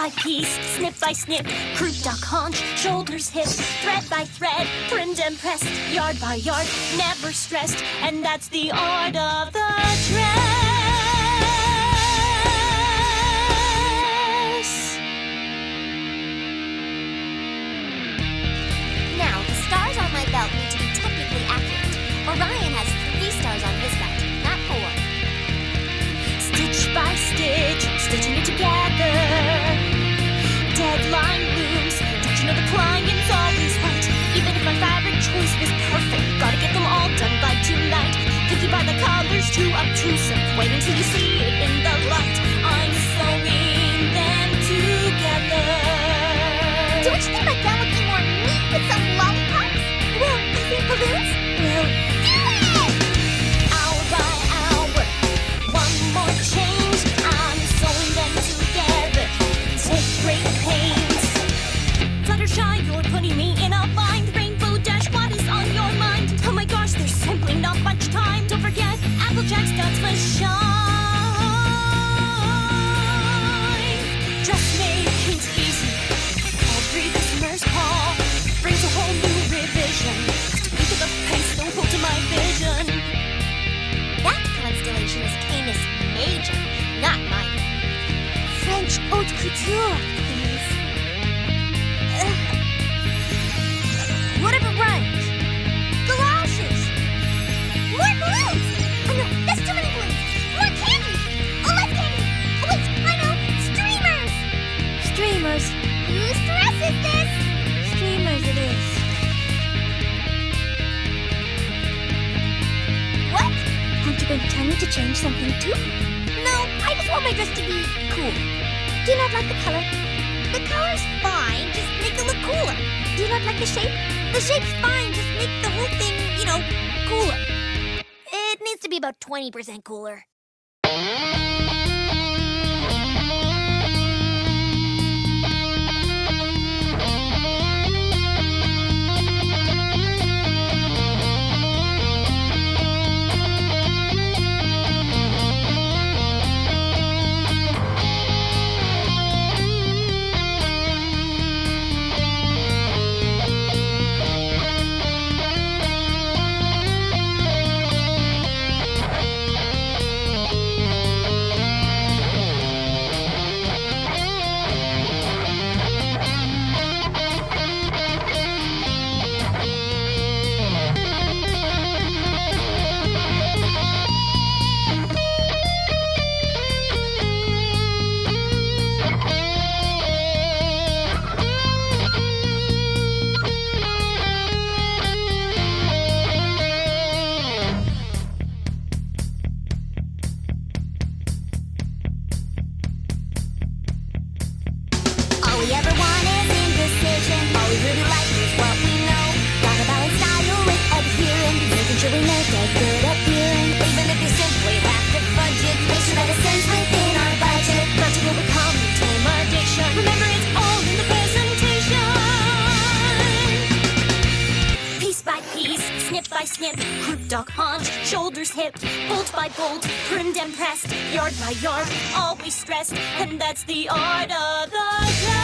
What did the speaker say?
by piece, snip by snip, croup, duck, haunch, shoulders, hip, thread by thread, trimmed and pressed, yard by yard, never stressed, and that's the art of the dress. Now, the stars on my belt need to be technically accurate. Orion has 3 stars on his belt, not 4. Stitch by stitch, stitching it together. Deadline looms, don't you know the client's always right? Even if my fabric choice was perfect, gotta get them all done by tonight. Picky by the colors, too obtrusive. Wait until you see it in the light. I'm sewing them together. Don't you think my gown would be more neat with some lollipops? Well, I think balloons will do it! Hour by hour, one more change. I'm sewing them together. Take great pains. Fluttershy, you're putting me in a bind. Rainbow Dash, what is on your mind? Oh my gosh, there's simply not much time. Don't forget, Applejack's guts must shine. Dressmaking's easy. Every customer's call brings a whole new revision. To pick at the pace, don't hold to my vision. That constellation is Canis Major, not minor. French haute couture, please. Whatever rhymes. Galoshes. More balloons. Oh no, that's too many balloons. More candy. Oh, less candy. Oh wait, I know. Streamers. Streamers. Whose dress is this? Streamers it is. What? Aren't you going to tell me to change something too? No, I just want my dress to be cool. Do you not like the color? The color's fine, just make it look cooler. Do you not like the shape? The shape's fine, just make the whole thing, cooler. It needs to be about 20% cooler. All we ever want is indecision. All we really like is what we know. Gotta balance style with adherence, making sure we make a good appearance. Even if you simply have to fudge it, make sure that it stays within our budget. Not to overcome intimidation. Remember, it's all in the presentation. Piece by piece, snip by snip, croup, duck, haunch, shoulders, hip, bolt by bolt, trimmed and pressed, yard by yard, always stressed, and that's the art of the dress.